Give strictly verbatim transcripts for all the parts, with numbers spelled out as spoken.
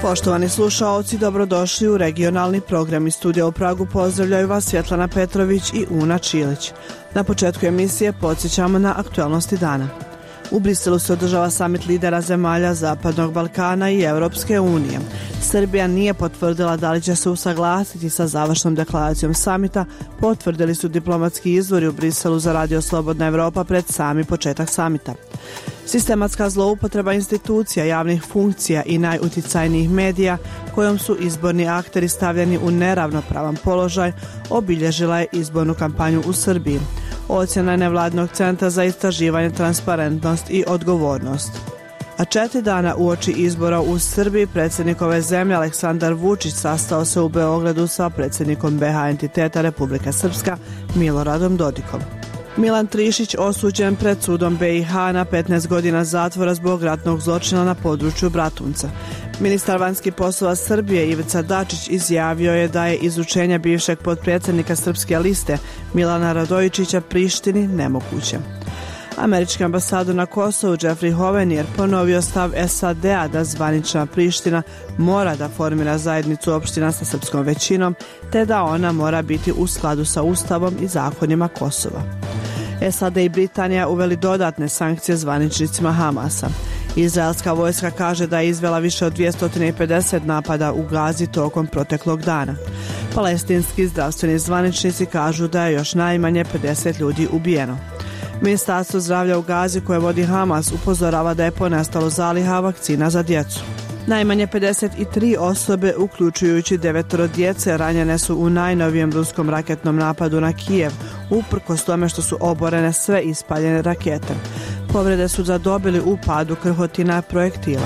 Poštovani slušaoci, dobrodošli u regionalni program. Iz studija u Pragu pozdravljaju vas Svjetlana Petrović i Una Čilić. Na početku emisije podsjećamo na aktualnosti dana. U Briselu se održava samit lidera zemalja Zapadnog Balkana i Europske unije. Srbija nije potvrdila da li će se usaglasiti sa završnom deklaracijom samita, potvrdili su diplomatski izvori u Briselu za Radio Slobodna Evropa pred sami početak samita. Sistematska zloupotreba institucija, javnih funkcija i najuticajnijih medija, kojom su izborni akteri stavljeni u neravnopravan položaj, obilježila je izbornu kampanju u Srbiji. Ocjena nevladnog centra za istraživanje, transparentnost i odgovornost. A četiri dana uoči izbora u Srbiji predsjednik ove zemlje Aleksandar Vučić sastao se u Beogradu sa predsjednikom be ha entiteta Republika Srpska Miloradom Dodikom. Milan Trišić osuđen pred sudom be i ha na petnaest godina zatvora zbog ratnog zločina na području Bratunca. Ministar vanjskih poslova Srbije Ivica Dačić izjavio je da je izručenje bivšeg potpredsjednika Srpske liste Milana Radojičića Prištini nemoguće. Američki ambasador na Kosovu Jeffrey Hovenier ponovio stav es a de a da zvanična Priština mora da formira zajednicu opština sa srpskom većinom, te da ona mora biti u skladu sa Ustavom i zakonima Kosova. es a de i Britanija uveli dodatne sankcije zvaničnicima Hamasa. Izraelska vojska kaže da je izvela više od dvjesto pedeset napada u Gazi tokom proteklog dana. Palestinski zdravstveni zvaničnici kažu da je još najmanje pedeset ljudi ubijeno. Ministarstvo zdravlja u Gazi koje vodi Hamas upozorava da je ponestalo zaliha vakcina za djecu. Najmanje pedeset tri osobe, uključujući devetoro djece, ranjene su u najnovijem ruskom raketnom napadu na Kijev, uprkos tome što su oborene sve ispaljene rakete. Povrede su zadobili u padu krhotina projektila.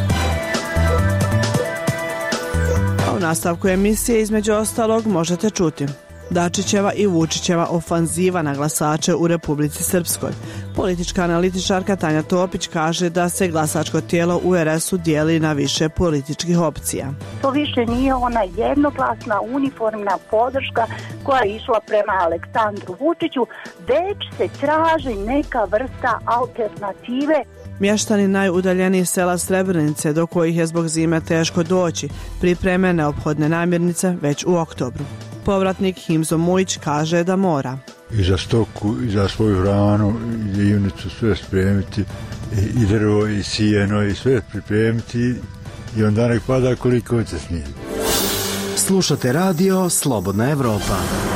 A u nastavku emisije između ostalog možete čuti: Dačićeva i Vučićeva ofanziva na glasače u Republici Srpskoj. Politička analitičarka Tanja Topić kaže da se glasačko tijelo u er esu dijeli na više političkih opcija. To više nije ona jednoglasna uniformna podrška koja je išla prema Aleksandru Vučiću, već se traži neka vrsta alternative. Mještani najudaljenijih sela Srebrenice, do kojih je zbog zime teško doći, pripreme neophodne namirnice već u oktobru. Povratnik Himzo Mujić kaže da mora. I za stoku, i za svoju hranu, i divnicu sve spremiti, i drvo, i sijeno, i sve pripremiti, i onda nek pada koliko će snijeti. Slušate radio Slobodna Evropa.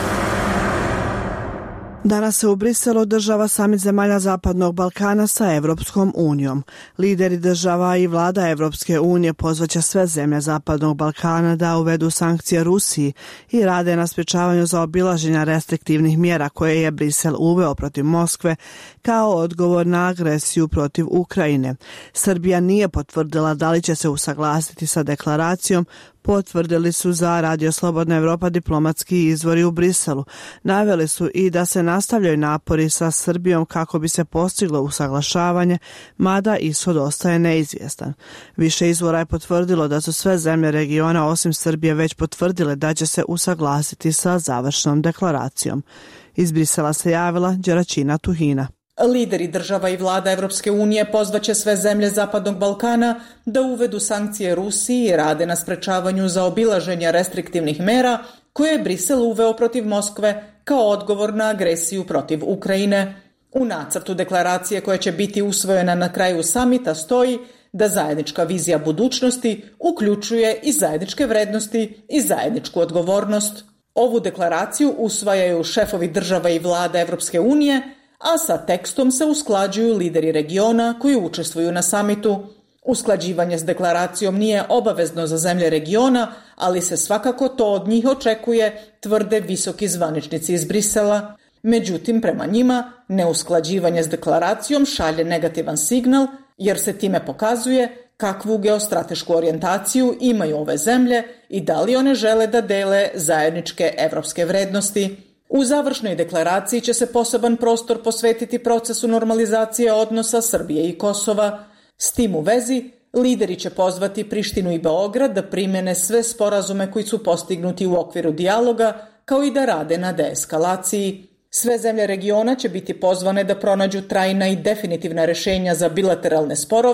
Danas se u Briselu održava samit zemalja Zapadnog Balkana sa Evropskom unijom. Lideri država i vlada Evropske unije pozvaće sve zemlje Zapadnog Balkana da uvedu sankcije Rusiji i rade na sprječavanju zaobilaženja restriktivnih mjera koje je Brisel uveo protiv Moskve kao odgovor na agresiju protiv Ukrajine. Srbija nije potvrdila da li će se usaglasiti sa deklaracijom, potvrdili su za Radio Slobodna Evropa diplomatski izvori u Briselu. Naveli su i da se nastavljaju napori sa Srbijom kako bi se postiglo usaglašavanje, mada ishod ostaje neizvjestan. Više izvora je potvrdilo da su sve zemlje regiona osim Srbije već potvrdile da će se usaglasiti sa završnom deklaracijom. Iz Brisela se javila Đeračina Tuhina. Lideri država i vlada Evropske unije pozvaće sve zemlje Zapadnog Balkana da uvedu sankcije Rusiji i rade na sprečavanju zaobilaženja restriktivnih mera koje je Brisel uveo protiv Moskve kao odgovor na agresiju protiv Ukrajine. U nacrtu deklaracije koja će biti usvojena na kraju samita stoji da zajednička vizija budućnosti uključuje i zajedničke vrednosti i zajedničku odgovornost. Ovu deklaraciju usvajaju šefovi država i vlada Evropske unije, a sa tekstom se usklađuju lideri regiona koji učestvuju na samitu. Usklađivanje s deklaracijom nije obavezno za zemlje regiona, ali se svakako to od njih očekuje, tvrde visoki zvaničnici iz Brisela. Međutim, prema njima, neusklađivanje s deklaracijom šalje negativan signal, jer se time pokazuje kakvu geostratešku orijentaciju imaju ove zemlje i da li one žele da dele zajedničke evropske vrednosti. U završnoj deklaraciji će se poseban prostor posvetiti procesu normalizacije odnosa Srbije i Kosova. S tim u vezi, lideri će pozvati Prištinu i Beograd da primene sve sporazume koji su postignuti u okviru dijaloga, kao i da rade na deeskalaciji. Sve zemlje regiona će biti pozvane da pronađu trajna i definitivna rješenja za bilateralne sporove,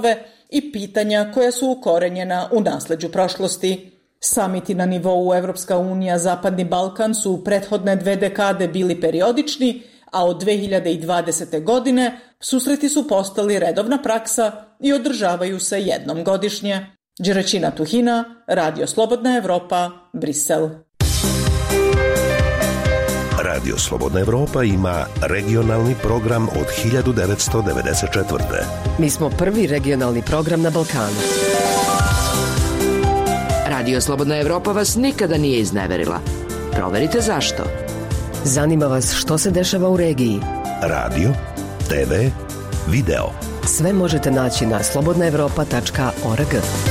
i pitanja koja su ukorenjena u nasleđu prošlosti. Samiti na nivou Evropska unija Zapadni Balkan su u prethodne dve dekade bili periodični, a od dve hiljade dvadesete. godine susreti su postali redovna praksa i održavaju se jednom godišnje. Đeraćina Tuhina, Radio Slobodna Evropa, Brisel. Radio Slobodna Evropa ima regionalni program od hiljadu devetsto devedeset četvrte. Mi smo prvi regionalni program na Balkanu. Radio Slobodna Evropa vas nikada nije izneverila. Proverite zašto. Zanima vas što se dešava u regiji. Radio, te ve, video. Sve možete naći na slobodna evropa tačka org.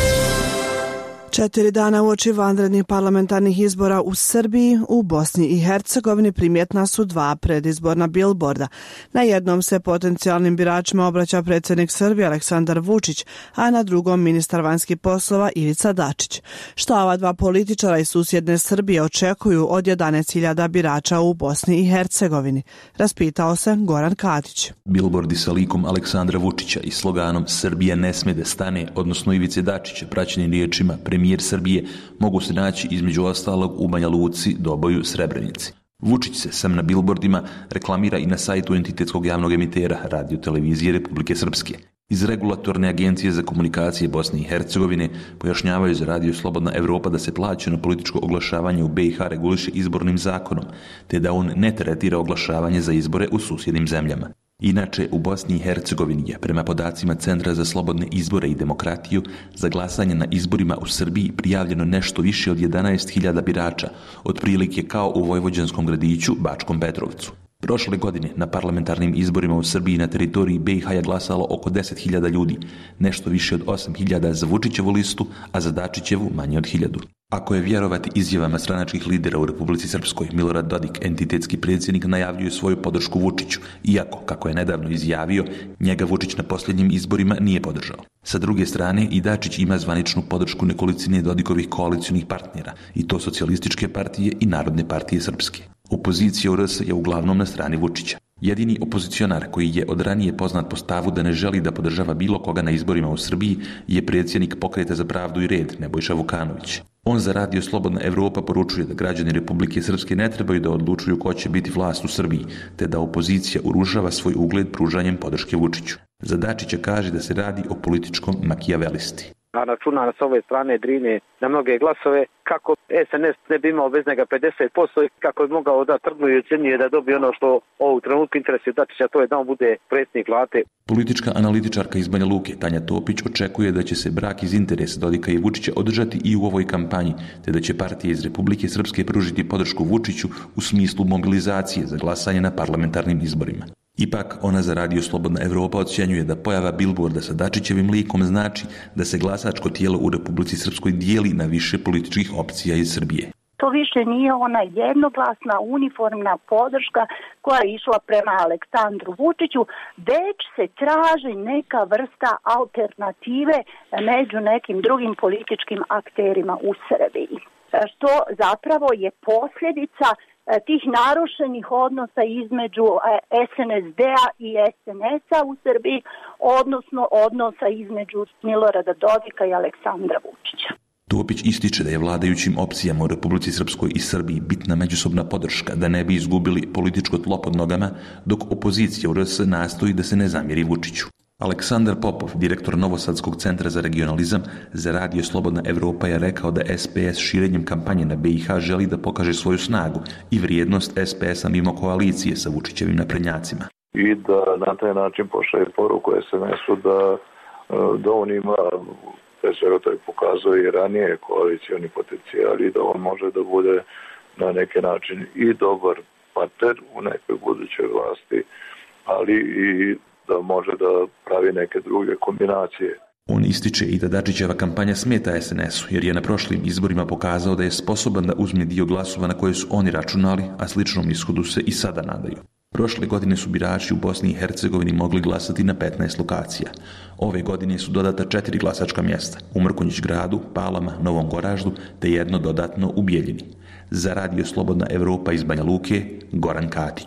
Četiri dana uoči vanrednih parlamentarnih izbora u Srbiji, u Bosni i Hercegovini primjetna su dva predizborna bilborda. Na jednom se potencijalnim biračima obraća predsjednik Srbije Aleksandar Vučić, a na drugom ministar vanjskih poslova Ivica Dačić. Što ova dva političara iz susjedne Srbije očekuju od jedanaest hiljada birača u Bosni i Hercegovini? Raspitao se Goran Katić. Bilbordi sa likom Aleksandra Vučića i sloganom Srbija ne sme da stane, odnosno Ivice Dačića, praćenim riječima premijer Srbije, mogu se naći između ostalog u Banja Luci, Doboju, Srebrenici. Vučić se sam na bilbordima reklamira i na sajtu entitetskog javnog emitera Radio Televizije Republike Srpske. Iz Regulatorne agencije za komunikacije Bosne i Hercegovine pojašnjavaju za Radio Slobodna Evropa da se plaćeno političko oglašavanje u be i ha reguliše izbornim zakonom, te da on ne tretira oglašavanje za izbore u susjednim zemljama. Inače, u Bosni i Hercegovini je, prema podacima Centra za slobodne izbore i demokratiju, za glasanje na izborima u Srbiji prijavljeno nešto više od jedanaest hiljada birača, otprilike kao u vojvođanskom gradiću Bačkom Petrovcu. Prošle godine na parlamentarnim izborima u Srbiji na teritoriji be i ha je glasalo oko deset hiljada ljudi, nešto više od osam hiljada za Vučićevu listu, a za Dačićevu manje od hiljadu. Ako je vjerovati izjavama stranačkih lidera u Republici Srpskoj, Milorad Dodik, entitetski predsjednik, najavljuje svoju podršku Vučiću, iako, kako je nedavno izjavio, njega Vučić na posljednjim izborima nije podržao. Sa druge strane, i Dačić ima zvaničnu podršku nekolicine Dodikovih koalicionih partnera, i to Socijalističke partije i Narodne partije Srpske. Opozicija u er es je uglavnom na strani Vučića. Jedini opozicionar koji je od ranije poznat po stavu da ne želi da podržava bilo koga na izborima u Srbiji je predsjednik Pokreta za pravdu i red, Nebojša Vukanović. On za Radio Slobodna Evropa poručuje da građani Republike Srpske ne trebaju da odlučuju ko će biti vlast u Srbiji, te da opozicija urušava svoj ugled pružanjem podrške Vučiću. Za Dačića kaže da se radi o političkom makijavelisti. A računa s ove strane Drine na mnoge glasove, kako es en es ne bi imao bez njega pedeset posto i kako je mogao da trgnu i ocjenjuje da dobije ono što ovog trenutku interesuje Dačića, to je da on bude predsjednik vlade. Politička analitičarka iz Banja Luke, Tanja Topić, očekuje da će se brak iz interesa Dodika i Vučića održati i u ovoj kampanji, te da će partije iz Republike Srpske pružiti podršku Vučiću u smislu mobilizacije za glasanje na parlamentarnim izborima. Ipak, ona za Radio Slobodna Evropa ocjenjuje da pojava bilborda sa Dačićevim likom znači da se glasačko tijelo u Republici Srpskoj dijeli na više političkih opcija iz Srbije. To više nije ona jednoglasna uniformna podrška koja je išla prema Aleksandru Vučiću, već se traži neka vrsta alternative među nekim drugim političkim akterima u Srbiji. Što zapravo je posljedica tih narušenih odnosa između es en es de-a i es en es-a u Srbiji, odnosno odnosa između Milorada Dodika i Aleksandra Vučića. Topić ističe da je vladajućim opcijama u Republici Srpskoj i Srbiji bitna međusobna podrška da ne bi izgubili političko tlo pod nogama, dok opozicija u er es nastoji da se ne zamjeri Vučiću. Aleksandar Popov, direktor Novosadskog centra za regionalizam, za Radio Slobodna Evropa je rekao da es pe es širenjem kampanje na be i ha želi da pokaže svoju snagu i vrijednost es pe es-a mimo koalicije sa Vučićevim naprednjacima. I da na taj način pošalje poruku es en es-u da, da on ima, pre svega to je pokazao i ranije, koalicijoni potencijal i da on može da bude na neki način i dobar partner u nekoj budućoj vlasti, ali i da može da pravi neke druge kombinacije. On ističe i da Dačićeva kampanja smeta es en es-u, jer je na prošlim izborima pokazao da je sposoban da uzme dio glasova na koje su oni računali, a sličnom ishodu se i sada nadaju. Prošle godine su birači u Bosni i Hercegovini mogli glasati na petnaest lokacija. Ove godine su dodata četiri glasačka mjesta, u Mrkonjić gradu, Palama, Novom Goraždu, te jedno dodatno u Bijeljini. Za Radio Slobodna Evropa iz Banja Luke, Goran Katić.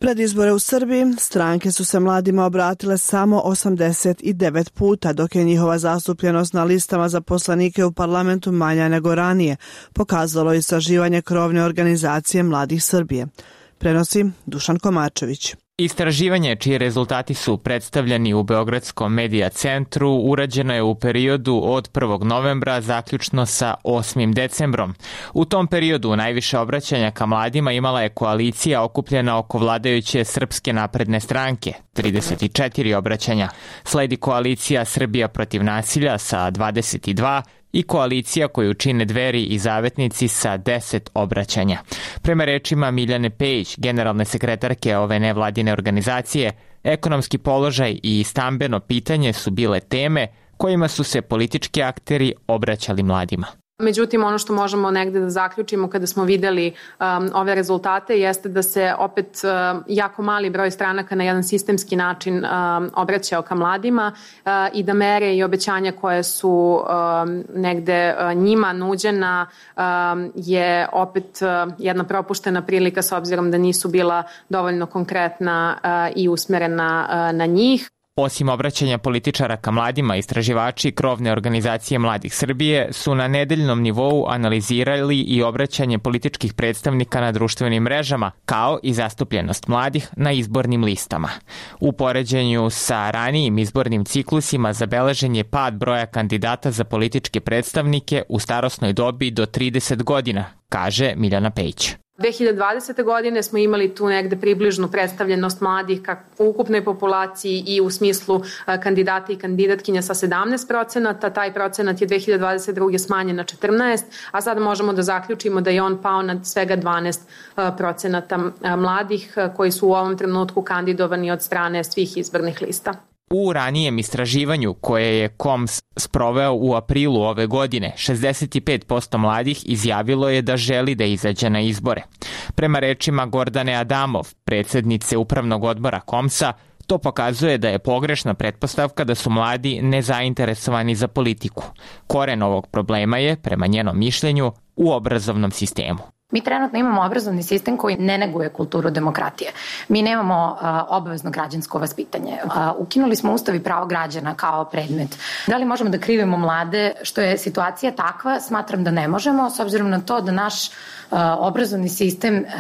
Pred izbore u Srbiji stranke su se mladima obratile samo osamdeset devet puta, dok je njihova zastupljenost na listama za poslanike u parlamentu manja nego ranije, pokazalo istraživanje krovne organizacije Mladih Srbije. Prenosi Dušan Komarčević. Istraživanje, čiji rezultati su predstavljeni u Beogradskom medija centru, urađeno je u periodu od prvog novembra zaključno sa osmim decembrom. U tom periodu najviše obraćanja ka mladima imala je koalicija okupljena oko vladajuće Srpske napredne stranke, trideset četiri obraćanja. Sledi koalicija Srbija protiv nasilja sa dvadeset dva i koalicija koju čine Dveri i Zavetnici sa deset obraćanja. Prema rečima Miljane Pejić, generalne sekretarke ove nevladine organizacije, ekonomski položaj i stambeno pitanje su bile teme kojima su se politički akteri obraćali mladima. Međutim, ono što možemo negde da zaključimo kada smo videli um, ove rezultate jeste da se opet um, jako mali broj stranaka na jedan sistemski način um, obraćao ka mladima uh, i da mere i obećanja koje su um, negde uh, njima nuđena um, je opet uh, jedna propuštena prilika s obzirom da nisu bila dovoljno konkretna uh, i usmerena uh, na njih. Osim obraćanja političara ka mladima, istraživači krovne organizacije Mladih Srbije su na nedeljnom nivou analizirali i obraćanje političkih predstavnika na društvenim mrežama, kao i zastupljenost mladih na izbornim listama. U poređenju sa ranijim izbornim ciklusima zabeležen je pad broja kandidata za političke predstavnike u starosnoj dobi do trideset godina, kaže Miljana Pejić. dve hiljade dvadesete. godine smo imali tu negde približnu predstavljenost mladih u ukupnoj populaciji i u smislu kandidata i kandidatkinja sa sedamnaest procenata. Taj procenat je dve hiljade dvadeset druge. smanjen na četrnaest, a sada možemo da zaključimo da je on pao na svega dvanaest procenata mladih koji su u ovom trenutku kandidovani od strane svih izbornih lista. U ranijem istraživanju koje je K O M S sproveo u aprilu ove godine, šezdeset pet posto mladih izjavilo je da želi da izađe na izbore. Prema rečima Gordane Adamov, predsednice upravnog odbora K O M S-a, to pokazuje da je pogrešna pretpostavka da su mladi nezainteresovani za politiku. Koren ovog problema je, prema njenom mišljenju, u obrazovnom sistemu. Mi trenutno imamo obrazovni sistem koji ne neguje kulturu demokratije. Mi nemamo uh, obavezno građansko vaspitanje. Uh, ukinuli smo Ustav i pravo građana kao predmet. Da li možemo da krivimo mlade što je situacija takva? Smatram da ne možemo, s obzirom na to da naš uh, obrazovni sistem uh,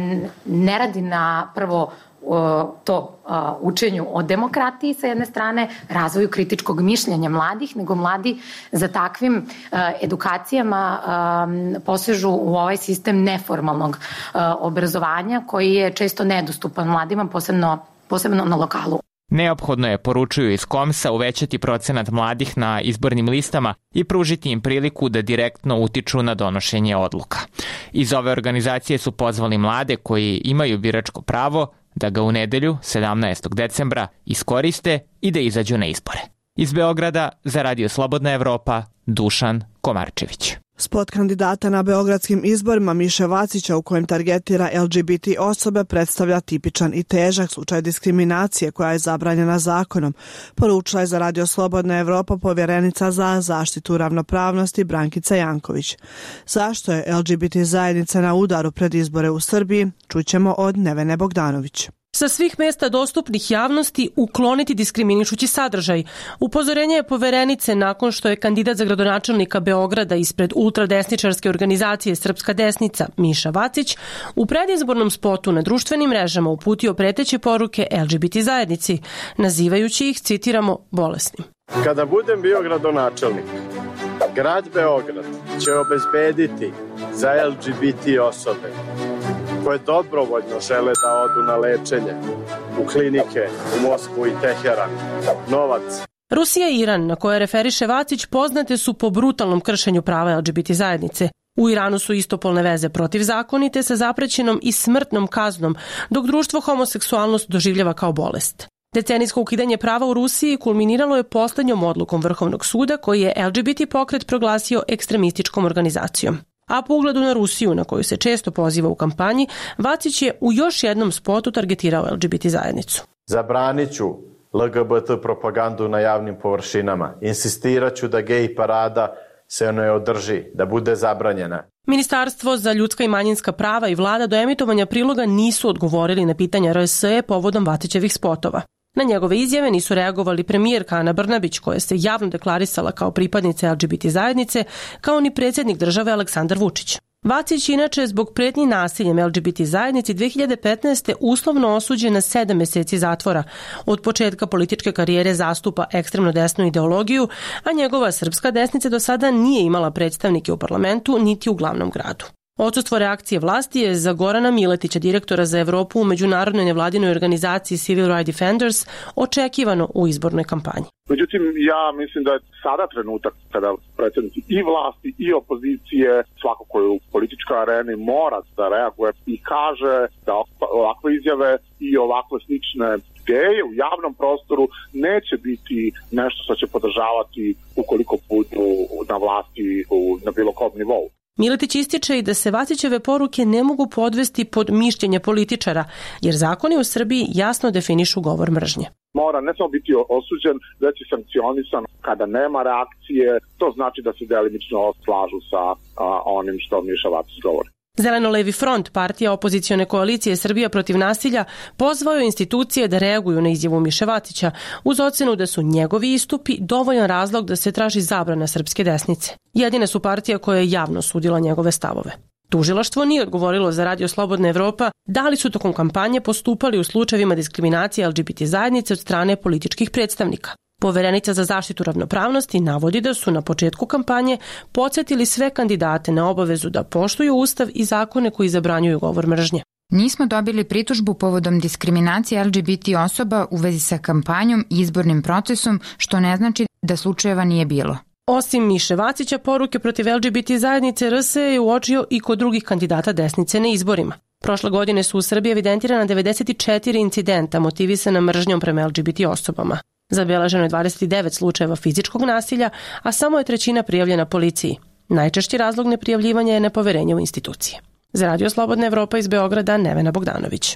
ne radi na prvo to učenju o demokratiji sa jedne strane, razvoju kritičkog mišljenja mladih, nego mladi za takvim edukacijama posežu u ovaj sistem neformalnog obrazovanja koji je često nedostupan mladima, posebno, posebno na lokalu. Neophodno je, poručuju iz K O M S-a, uvećati procenat mladih na izbornim listama i pružiti im priliku da direktno utiču na donošenje odluka. Iz ove organizacije su pozvali mlade koji imaju biračko pravo da ga u nedelju, sedamnaestog decembra, iskoriste i da izađu na izbore. Iz Beograda za Radio Slobodna Evropa, Dušan Komarčević. Spot kandidata na beogradskim izborima Miše Vacića u kojem targetira L G B T osobe predstavlja tipičan i težak slučaj diskriminacije koja je zabranjena zakonom, poručila je za Radio Slobodna Evropa povjerenica za zaštitu ravnopravnosti Brankica Janković. Zašto je L G B T zajednica na udaru pred izbore u Srbiji, čućemo od Nevene Bogdanović. Sa svih mesta dostupnih javnosti ukloniti diskriminišući sadržaj. Upozorenje je poverenice nakon što je kandidat za gradonačelnika Beograda ispred ultradesničarske organizacije Srpska desnica Miša Vacić u predizbornom spotu na društvenim mrežama uputio preteće poruke L G B T zajednici, nazivajući ih, citiramo, bolesnim. Kada budem bio gradonačelnik, grad Beograd će obezbediti za L G B T osobe koje dobrovoljno žele da odu na lečenje u klinike u Moskvu i Teheran novac. Rusija i Iran, na koje referiše Vacić, poznate su po brutalnom kršenju prava L G B T zajednice. U Iranu su istopolne veze protivzakonite sa zaprećenom i smrtnom kaznom, dok društvo homoseksualnost doživljava kao bolest. Decenijsko ukidanje prava u Rusiji kulminiralo je poslednjom odlukom Vrhovnog suda koji je L G B T pokret proglasio ekstremističkom organizacijom. A po ugledu na Rusiju, na koju se često poziva u kampanji, Vacić je u još jednom spotu targetirao L G B T zajednicu. Zabranit ću L G B T propagandu na javnim površinama. Insistirat ću da gej parada se ne održi, da bude zabranjena. Ministarstvo za ljudska i manjinska prava i vlada do emitovanja priloga nisu odgovorili na pitanja R S E povodom Vatićevih spotova. Na njegove izjave nisu reagovali premijerka Ana Brnabić, koja se javno deklarisala kao pripadnica L G B T zajednice, kao ni predsjednik države Aleksandar Vučić. Vacić inače zbog pretnji nasiljem L G B T zajednici dve hiljade petnaeste. uslovno osuđen na sedam meseci zatvora. Od početka političke karijere zastupa ekstremno desnu ideologiju, a njegova srpska desnica do sada nije imala predstavnike u parlamentu niti u glavnom gradu. Odsustvo reakcije vlasti je za Gorana Miletića, direktora za Evropu u međunarodnoj nevladinoj organizaciji Civil Rights Defenders, očekivano u izbornoj kampanji. Međutim, ja mislim da je sada trenutak kada predstavnici i vlasti i opozicije, svako ko je u političkoj areni, mora da reaguje i kaže da ovakve izjave i ovakve slične ideje u javnom prostoru neće biti nešto što će podržavati ukoliko budu na vlasti na bilo kom nivou. Miletić ističe i da se Vacićeve poruke ne mogu podvesti pod mišljenje političara, jer zakoni u Srbiji jasno definišu govor mržnje. Mora ne samo biti osuđen, već i sankcionisan kada nema reakcije. To znači da se delimično slažu sa a, onim što Miša Vacić govori. Zeleno-levi front, partija opozicione koalicije Srbija protiv nasilja, pozvao je institucije da reaguju na izjavu Miše Vacića, uz ocenu da su njegovi istupi dovoljan razlog da se traži zabrana srpske desnice. Jedina su partija koja je javno sudila njegove stavove. Tužilaštvo nije odgovorilo za Radio Slobodna Evropa da li su tokom kampanje postupali u slučajevima diskriminacije L G B T zajednice od strane političkih predstavnika. Poverenica za zaštitu ravnopravnosti navodi da su na početku kampanje podsjetili sve kandidate na obavezu da poštuju Ustav i zakone koji zabranjuju govor mržnje. Nismo dobili pritužbu povodom diskriminacije L G B T osoba u vezi sa kampanjom i izbornim procesom, što ne znači da slučajeva nije bilo. Osim Miše Vacića, poruke protiv L G B T zajednice R S E je uočio i kod drugih kandidata desnice na izborima. Prošle godine su u Srbiji evidentirana devedeset četiri incidenta motivisana mržnjom prema L G B T osobama. Zabeleženo je dvadeset devet slučajeva fizičkog nasilja, a samo je trećina prijavljena policiji. Najčešći razlog neprijavljivanja je nepoverenje u institucije. Za Radio Slobodna Evropa iz Beograda, Nevena Bogdanović.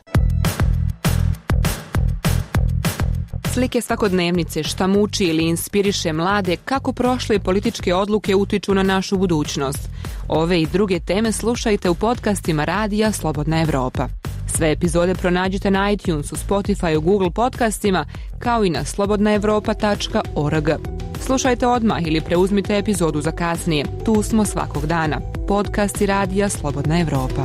Slike svakodnevnice, šta muči ili inspiriše mlade, kako prošle političke odluke utiču na našu budućnost. Ove i druge teme slušajte u podcastima Radija Slobodna Evropa. Sve epizode pronađite na iTunesu, Spotify, Google podcastima, kao i na slobodna evropa tačka org. Slušajte odmah ili preuzmite epizodu za kasnije. Tu smo svakog dana. Podcasti Radija Slobodna Evropa.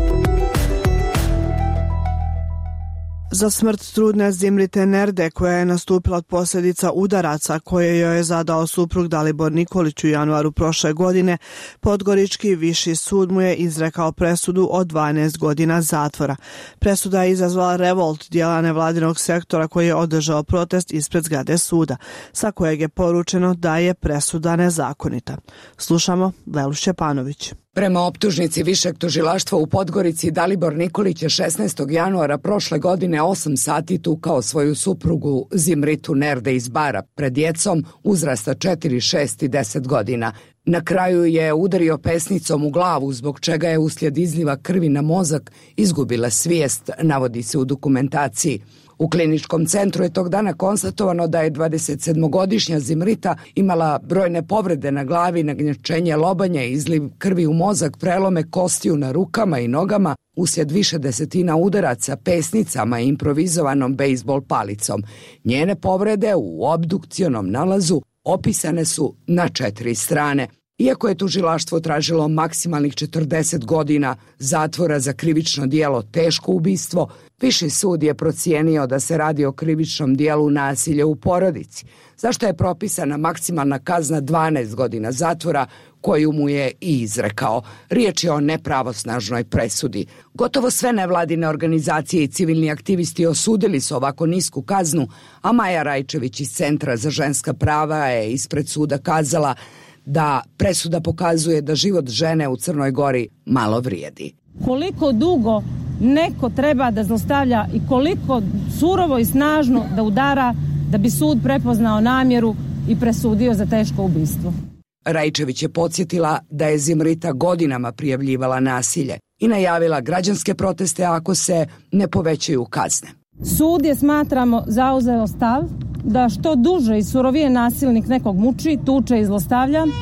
Za smrt trudne Zimrite Nerde, koja je nastupila od posljedica udaraca koje joj je zadao suprug Dalibor Nikolić u januaru prošle godine, Podgorički viši sud mu je izrekao presudu od dvanaest godina zatvora. Presuda je izazvala revolt dijela nevladinog sektora koji je održao protest ispred zgrade suda, sa kojeg je poručeno da je presuda nezakonita. Slušamo Lelu Šćepanović. Prema optužnici Višeg tužilaštva u Podgorici, Dalibor Nikolić je šesnaestog januara prošle godine osam sati tukao svoju suprugu Zimritu Nerde iz Bara pred djecom uzrasta četiri, šest i deset godina. Na kraju je udario pesnicom u glavu, zbog čega je uslijed izliva krvi na mozak izgubila svijest, navodi se u dokumentaciji. U kliničkom centru je tog dana konstatovano da je dvadesetsedmogodišnja Zimrita imala brojne povrede na glavi, nagnječenje lobanja i izliv krvi u mozak, prelome kostiju na rukama i nogama uslijed više desetina udaraca pesnicama i improvizovanom bejsbol palicom. Njene povrede u obdukcionom nalazu opisane su na četiri strane. Iako je tužilaštvo tražilo maksimalnih četrdeset godina zatvora za krivično djelo teško ubistvo, Viši sud je procijenio da se radi o krivičnom dijelu nasilja u porodici, zašto je propisana maksimalna kazna dvanaest godina zatvora, koju mu je i izrekao. Riječ je o nepravosnažnoj presudi. Gotovo sve nevladine organizacije i civilni aktivisti osudili su ovako nisku kaznu, a Maja Rajčević iz Centra za ženska prava je ispred suda kazala da presuda pokazuje da život žene u Crnoj Gori malo vrijedi. Koliko dugo neko treba da zlostavlja i koliko surovo i snažno da udara da bi sud prepoznao namjeru i presudio za teško ubistvo. Rajčević je podsjetila da je Zimrita godinama prijavljivala nasilje i najavila građanske proteste ako se ne povećaju kazne. Sud je, smatramo, zauzeo stav da što duže i surovije nasilnik nekog muči, tuče i zlostavlja,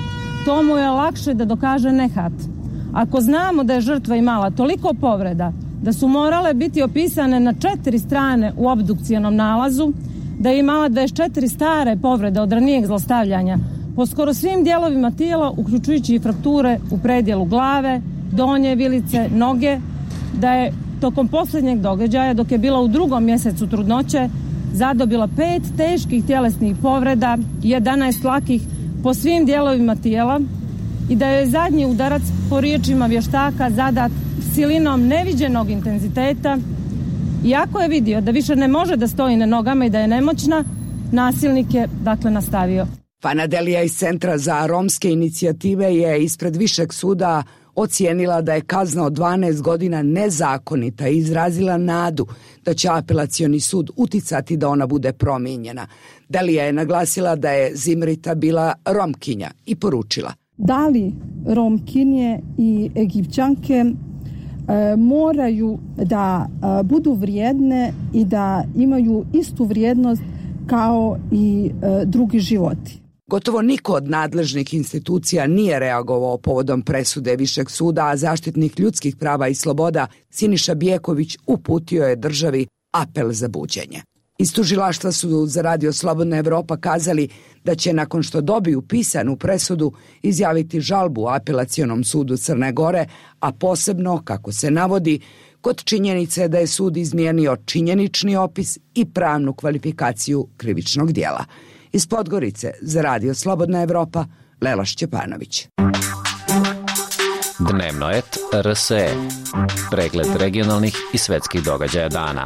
to mu je lakše da dokaže nehat. Ako znamo da je žrtva imala toliko povreda, da su morale biti opisane na četiri strane u obdukcijenom nalazu, da je imala dvadeset četiri stare povrede od ranijeg zlostavljanja, po skoro svim dijelovima tijela, uključujući i frakture u predjelu glave, donje vilice, noge, da je tokom posljednjeg događaja, dok je bila u drugom mjesecu trudnoće, zadobila pet teških tjelesnih povreda i jedanaest lakih po svim dijelovima tijela i da je zadnji udarac, po riječima vještaka, zadat silinom neviđenog intenziteta. Iako je vidio da više ne može da stoji na nogama i da je nemoćna, nasilnik je dakle nastavio. Panadelija iz Centra za romske inicijative je ispred Višeg suda ocijenila da je kazna od dvanaest godina nezakonita i izrazila nadu da će apelacioni sud uticati da ona bude promijenjena. Delija je naglasila da je Zimrita bila Romkinja i poručila: da li Romkinje i Egipćanke e, moraju da e, budu vrijedne i da imaju istu vrijednost kao i e, drugi životi. Gotovo niko od nadležnih institucija nije reagovao povodom presude Višeg suda, a zaštitnik ljudskih prava i sloboda Siniša Bjeković uputio je državi apel za buđenje. Iz tužilaštva su za Radio Slobodna Evropa kazali da će nakon što dobiju pisanu presudu izjaviti žalbu apelacionom sudu Crne Gore, a posebno, kako se navodi, kod činjenice da je sud izmijenio činjenični opis i pravnu kvalifikaciju krivičnog dijela. Iz Podgorice za Radio Slobodna Evropa, Lela Šćepanović. Dnevno et R S E. Pregled regionalnih i svetskih događaja dana.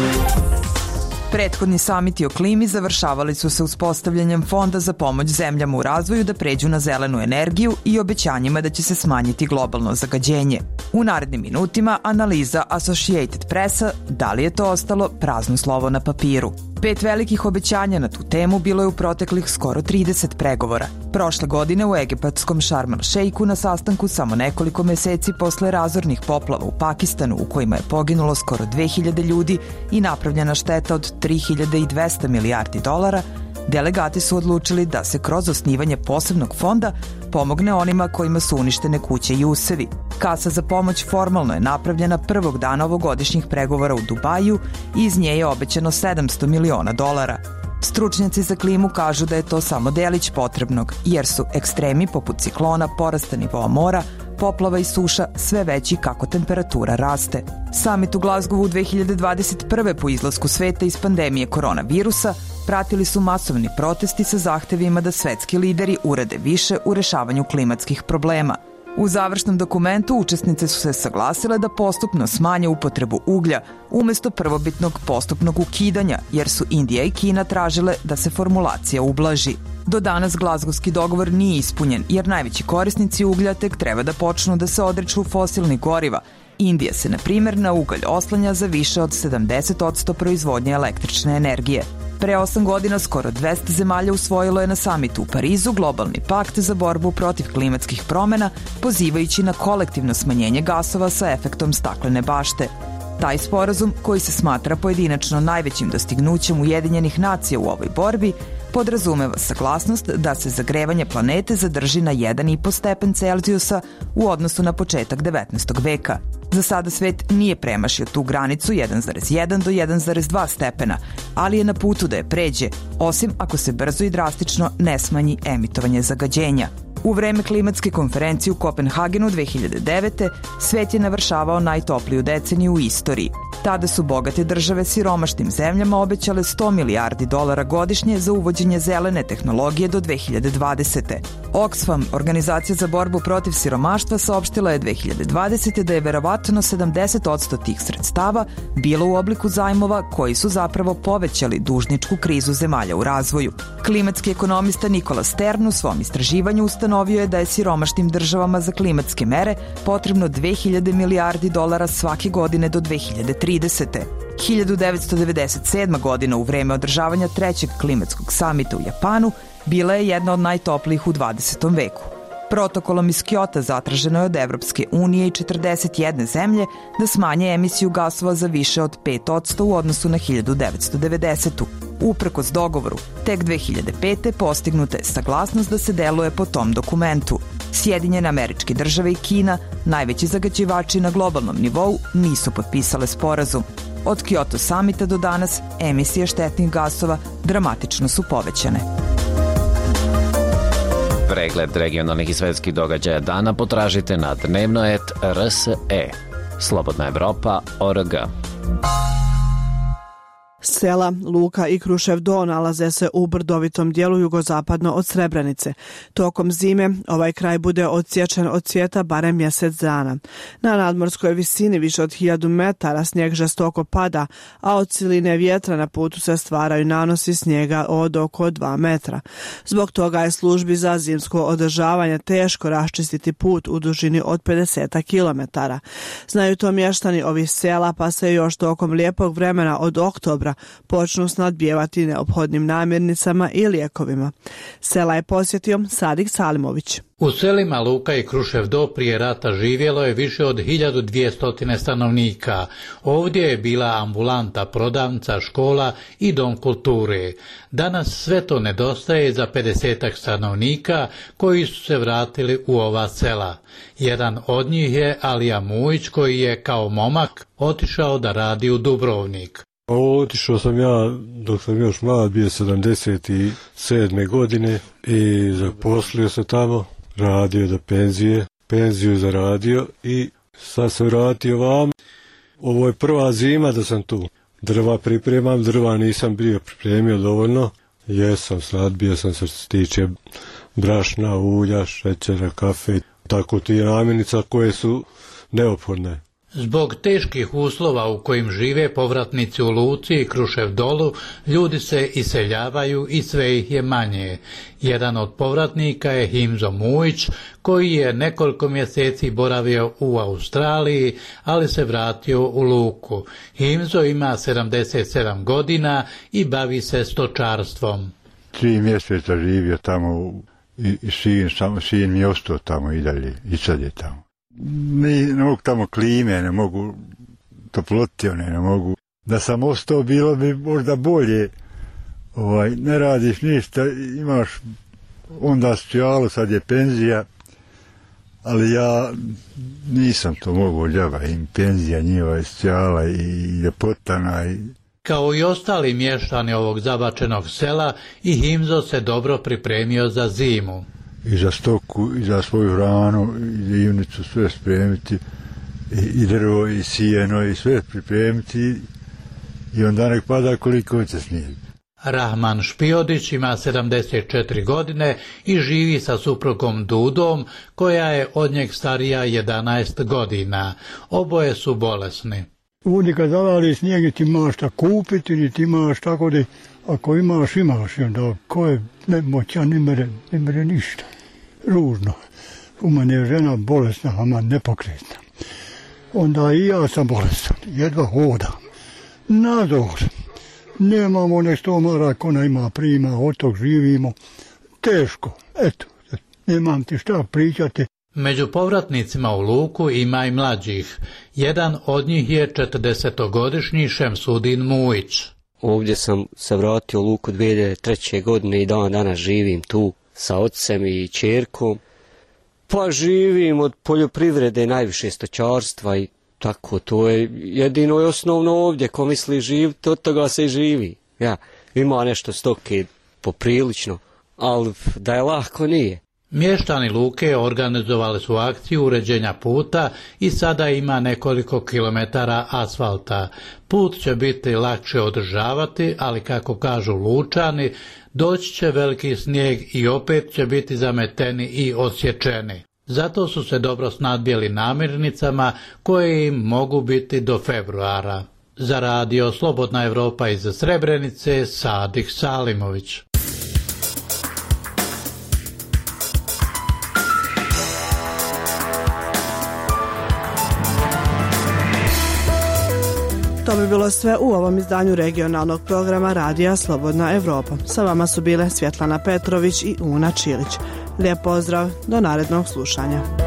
Prethodni samiti o klimi završavali su se uspostavljanjem Fonda za pomoć zemljama u razvoju da pređu na zelenu energiju i obećanjima da će se smanjiti globalno zagađenje. U narednim minutima analiza Associated Pressa da li je to ostalo prazno slovo na papiru. Pet velikih obećanja na tu temu bilo je u proteklih skoro trideset pregovora. Prošle godine u egipatskom Sharm el-Sheikhu na sastanku samo nekoliko meseci posle razornih poplava u Pakistanu u kojima je poginulo skoro dve hiljade ljudi i napravljena šteta od tri hiljade dvesta milijardi dolara, delegati su odlučili da se kroz osnivanje posebnog fonda pomogne onima kojima su uništene kuće i usevi. Kasa za pomoć formalno je napravljena prvog dana ovogodišnjih pregovora u Dubaju i iz nje je obećano sedamsto miliona dolara. Stručnjaci za klimu kažu da je to samo delić potrebnog, jer su ekstremi poput ciklona, porasta nivoa mora, poplava i suša sve veći kako temperatura raste. Samit u Glazgovu dve hiljade dvadeset prve po izlasku sveta iz pandemije koronavirusa pratili su masovni protesti sa zahtevima da svetski lideri urade više u rešavanju klimatskih problema. U završnom dokumentu učesnice su se saglasile da postupno smanje upotrebu uglja umesto prvobitnog postupnog ukidanja, jer su Indija i Kina tražile da se formulacija ublaži. Do danas glazgovski dogovor nije ispunjen, jer najveći korisnici uglja tek treba da počnu da se odriču fosilnih goriva. Indija se, na primjer, na ugalj oslanja za više od sedamdeset posto proizvodnje električne energije. Pre osam godina skoro dvesta zemalja usvojilo je na samitu u Parizu globalni pakt za borbu protiv klimatskih promena, pozivajući na kolektivno smanjenje gasova sa efektom staklene bašte. Taj sporazum, koji se smatra pojedinačno najvećim dostignućem Ujedinjenih nacija u ovoj borbi, podrazumeva saglasnost da se zagrevanje planete zadrži na jedan i po stepen Celzijusa u odnosu na početak devetnaestog veka. Za sada svet nije premašio tu granicu jedan zarez jedan do jedan zarez dva stepena, ali je na putu da je pređe, osim ako se brzo i drastično ne smanji emitovanje zagađenja. U vreme klimatske konferencije u Kopenhagenu dve hiljade devete svet je navršavao najtopliju deceniju u istoriji. Tada su bogate države siromašnim zemljama obećale sto milijardi dolara godišnje za uvođenje zelene tehnologije do dve hiljade dvadesete. Oxfam, organizacija za borbu protiv siromaštva, saopštila je dve hiljade dvadesete da je verovatno sedamdeset posto tih sredstava bilo u obliku zajmova koji su zapravo povećali dužničku krizu zemalja u razvoju. Klimatski ekonomista Nikola Stern u svom istraživanju ustanovio je da je siromašnim državama za klimatske mere potrebno dve hiljade milijardi dolara svake godine do dve hiljade tridesete. hiljadu devetsto devedeset sedma. godina u vreme održavanja trećeg klimatskog samita u Japanu bila je jedna od najtoplijih u dvadesetom veku. Protokolom iz Kjota zatraženo je od Evropske unije i četrdeset jedne zemlje da smanje emisiju gasova za više od pet posto u odnosu na hiljadu devetsto devedesetu. Uprkos dogovoru, tek dve hiljade pete. postignuta je saglasnost da se deluje po tom dokumentu. Sjedinjene Američke Države i Kina, najveći zagađivači na globalnom nivou, nisu potpisale sporazum. Od Kyoto samita do danas emisije štetnih gasova dramatično su povećane. Pregled regionalnih i svetskih događaja dana potražite na dnevnoet R S E. Slobodna Evropa точка org. Sela Luka i Krušev Do nalaze se u brdovitom dijelu jugozapadno od Srebrenice. Tokom zime ovaj kraj bude odsječen od svijeta barem mjesec dana. Na nadmorskoj visini više od hiljadu metara snijeg žestoko pada, a od siline vjetra na putu se stvaraju nanosi snijega od oko dva metra. Zbog toga je službi za zimsko održavanje teško raščistiti put u dužini od pedeset kilometara. Znaju to mještani ovih sela, pa se još tokom lijepog vremena od oktobra počnu snadbijevati neophodnim namirnicama i lijekovima. Sela je posjetio Sadik Salimović. U selima Luka i Krušev Do prije rata živjelo je više od hiljadu dvjesto stanovnika. Ovdje je bila ambulanta, prodavnica, škola i dom kulture. Danas sve to nedostaje za pedesetak stanovnika koji su se vratili u ova sela. Jedan od njih je Alija Mujić koji je kao momak otišao da radi u Dubrovnik. Otišao sam ja dok sam još mlad, bio sedamdeset sedme godine i zaposlio se tamo, radio do penzije, penziju zaradio i sad sam vratio vam. Ovo je prva zima da sam tu. Drva pripremam, drva nisam bio pripremio dovoljno. Jesam, snadbio sam se što se tiče brašna, ulja, šećera, kafe, tako ti namirnica koje su neophodne. Zbog teških uslova u kojim žive povratnici u Luci i Krušev Dolu, ljudi se iseljavaju i sve ih je manje. Jedan od povratnika je Himzo Mujić, koji je nekoliko mjeseci boravio u Australiji, ali se vratio u Luku. Himzo ima sedamdeset sedam godina i bavi se stočarstvom. Tri mjeseca živio tamo i, i sin, samo sin mi je ostao tamo i dalje, i sad je tamo. Ne, ne mogu tamo klime, ne mogu toplotine, ne mogu. Da sam ostao, bilo bi možda bolje. Ovaj, ne radiš ništa, imaš onda socijalu, sad je penzija, ali ja nisam to mogu džaba, im penzija, njihova socijala i ljepotana. I... Kao i ostali mještani ovog zabačenog sela, i Himzo se dobro pripremio za zimu. I za stoku, i za svoju hranu, i za ivnicu sve spremiti, i, i drvo, i sijeno, i sve pripremiti, i onda nek pada koliko će snijeg. Rahman Špijodić ima sedamdeset četiri godine i živi sa suprugom Dudom, koja je od njeg starija jedanaest godina. Oboje su bolesni. Ovdje kad zavali snijeg ti imaš šta kupiti, ni ti imaš tako da ako imaš, imaš. I onda ko je nemoćan, ne mere, ne mere ništa. Ružno. U mene je žena bolesna, a man nepokretna. Onda i ja sam bolestan, jedva hodam. Nador. Nemamo nešto marak, ona ima prima, od tog živimo. Teško, eto, nemam ti šta pričati. Među povratnicima u Luku ima i mlađih. Jedan od njih je četrdesetogodišnji Šemsudin Mujić. Ovdje sam se vratio u Luku dvije hiljade treće. godine i dan danas živim tu sa ocem i ćerkom. Pa živim od poljoprivrede, najviše stočarstva i tako, to je jedino i osnovno ovdje, ko misli živiti, od toga se i živi. Ja, ima nešto stoke poprilično, ali da je lako nije. Mještani Luke organizovali su akciju uređenja puta i sada ima nekoliko kilometara asfalta. Put će biti lakše održavati, ali kako kažu Lučani, doći će veliki snijeg i opet će biti zameteni i osječeni. Zato su se dobro snadbjeli namirnicama koje im mogu biti do februara. Za radio Slobodna Evropa iz Srebrenice, Sadik Salimović. To bi bilo sve u ovom izdanju regionalnog programa Radija Slobodna Evropa. Sa vama su bile Svjetlana Petrović i Una Čilić. Lijep pozdrav, do narednog slušanja.